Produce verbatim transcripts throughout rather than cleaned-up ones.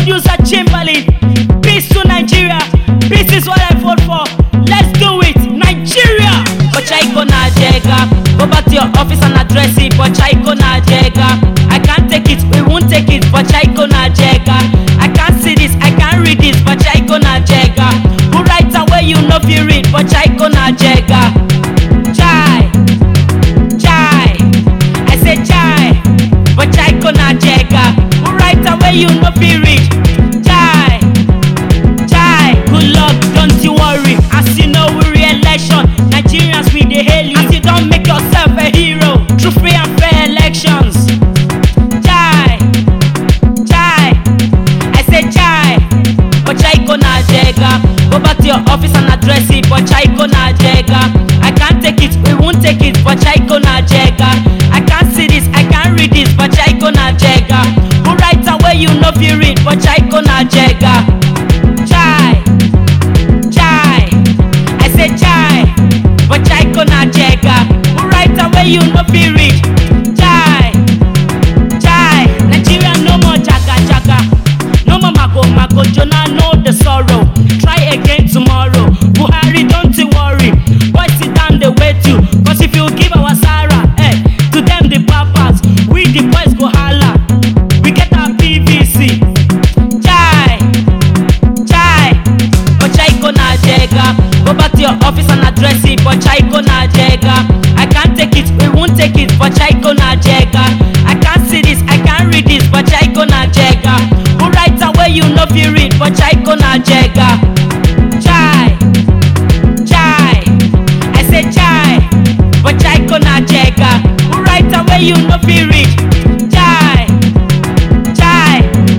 Producer Chamberlain. Peace to Nigeria. Peace is what I fought for. Let's do it, Nigeria. Bochaiko Najega. Go back to your office and address it. Bochaiko Najega. I can't take it, we won't take it. Bochaiko Najega. I can't see this, I can't read this. Bochaiko Najega. Who writes away you know if you read? Bochaiko Najega. Chai, chai. I say chai. Bochaiko Najega. Who writes away you know if you read? Chai, chai. Good luck, don't you worry. As you know we re-election. Nigerians we dey hail you. As you don't make yourself a hero. True free and fair elections. Chai, chai. I say chai. Bochaiko Najega. Go back to your office and address it. Bochaiko Najega. I can't take it, we won't take it. Bochaiko Najega. I can't see this, I can't read this. Bochaiko Najega. Who writes away you know if you read? Bochaiko Najega. Chai, chai. I say chai. Bochaiko Najega. Who writes away you know if you read? Chai, chai. Nigeria no more jaga jaga. No more mago mago. Jonah know the sorrow. Try again tomorrow. Buhari don't you worry. Boys sit down they wait you. Cause if you give our Sarah, eh, to them the papas, we the boys go holla. We get our P V C. Chai, chai. Bochaiko Najega. Go back to your office and address it. Bochaiko Najega. I can't take it, we won't take it. Bochaiko Najega. I can't see this, I can't read this. Bochaiko Najega. Who writes away you know if you read? Bochaiko Najega. Chai, chai. I say chai. Bochaiko Najega. Who writes away you know if you read? Chai, chai.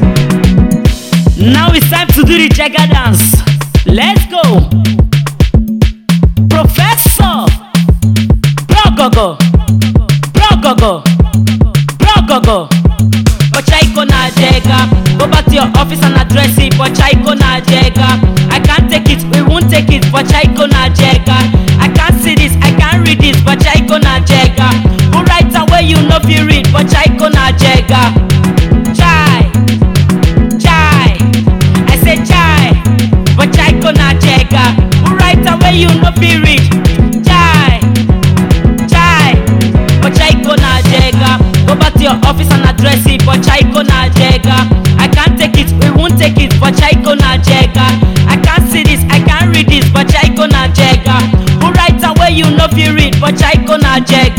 Now it's time to do the Jagga dance. Let's go. Professor Brogogo, Brogogo, Brogogo. Bochaiko Najega. Go back to your office and address it. Bochaiko Najega. I can't take it, we won't take it. Bochaiko Najega. I can't see this, I can't read this. Bochaiko Najega. Who writes away you know if you read? Bochaiko Najega. Chai, chai. I say chai. Bochaiko Najega. Who writes away you know if you read? Chai, chai. Bochaiko Najega. Go back to your office and address it. Bochaiko Najega. I can't take it, we won't take it. Bochaiko Najega. I can't see this, I can't read this. Bochaiko Najega. Who writes away you know if you read? Bochaiko Najega.